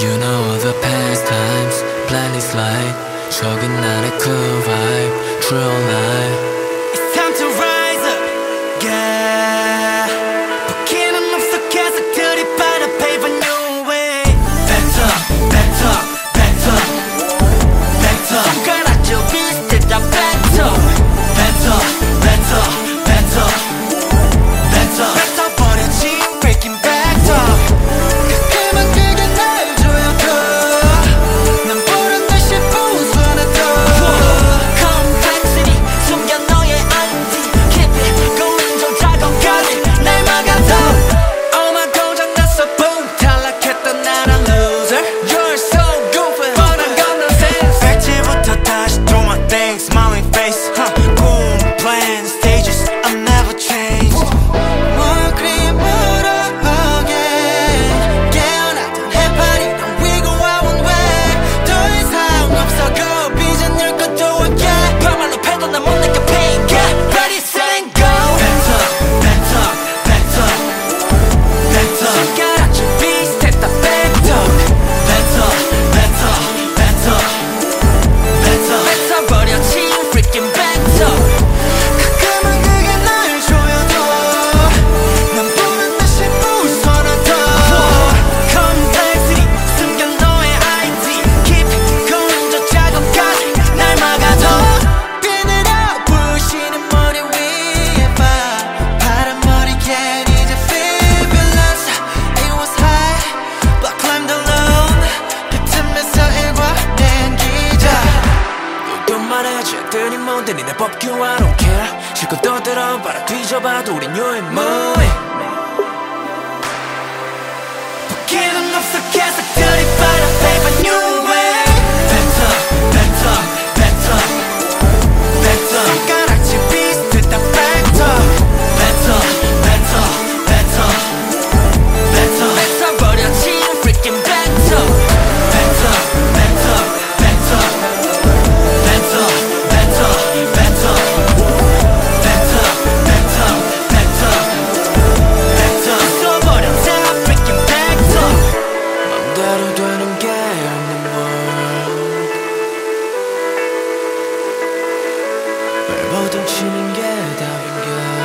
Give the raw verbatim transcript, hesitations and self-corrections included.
You know all the past times, blindly slide. 저긴 나의 cool vibe, true life. It's time to rise up, yeah. 포기는 없어 계속 들이받아 pave a new way. Better, better, better, better. 손가락질 비슷해 다 better. Better, better, better, better. better 버려진 breaking back up. 가끔은 그게 날 조여줘. 난 보는 듯이 부서져. Complexity 숨겨 너의 아이디. Keep it going 저 작업까지 날 막아줘. Oh my 고장났어 boom 탈락했던 나란 loser. You're so goofy 뻔한 common sense. 백지부터 다시 do my thing smiling face. Huh. Boom plan stages I never changed. 뭘 그리 물어보게 깨어났던 해파리랑 we go our own way. 더 이상 없어 go 비전 열 것도 again. 반말로 패도 난 못 느껴 pain. Get ready set and go. Better, better, better, better. 손가락질 비슷했다 back up. Better, better, better, better. better 버려진 freaking back up. 가끔은 그게 날 조여줘. 난 보는 듯이 부서져. Complexity 숨겨 너의 아이디. Keep going 저 작업까지 날 막아줘. Spin it out 부시는 머리 위에 봐. 파란 머리엔 이제 fabulous. It was high but I climbed alone. 그 틈에서 일과된 기자. 또 말해줘 들이 모델이 내 법규 I don't care. 실컷 떠들어봐라 뒤져봐도 우린 유일무이. 포기는 없어 계속 들이받아 pave a new way. Better, better, better, better. 손가락질 비슷했다 back up. Better, better, better, better. better 버려진 freaking back up. Better, better, better, better, better, better, better, better, better, better. 써버려 다 freaking back up. 맘대로 되는 게 없는 world. 발버둥 치는 게 답인가.